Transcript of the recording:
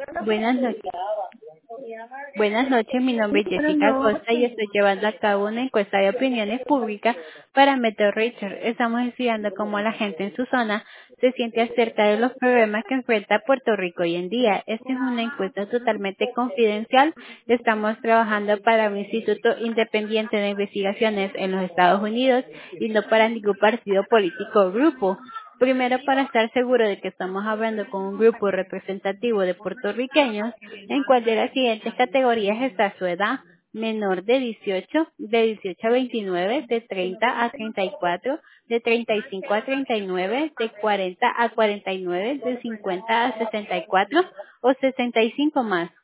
Buenas noches. Buenas noches, mi nombre es Buenas Jessica Costa y noches. estoy llevando a cabo una encuesta de opiniones públicas para Metro Richard. Estamos estudiando cómo la gente en su zona se siente acerca de los problemas que enfrenta Puerto Rico hoy en día. Esta es una encuesta totalmente confidencial. Estamos trabajando para un instituto independiente de investigaciones en los Estados Unidos y no para ningún partido político o grupo. Primero, para estar seguro de que estamos hablando con un grupo representativo de puertorriqueños, ¿en cuál de las siguientes categorías está su edad? Menor de 18, de 18 a 29, de 30 a 34, de 35 a 39, de 40 a 49, de 50 a 64 o 65 más.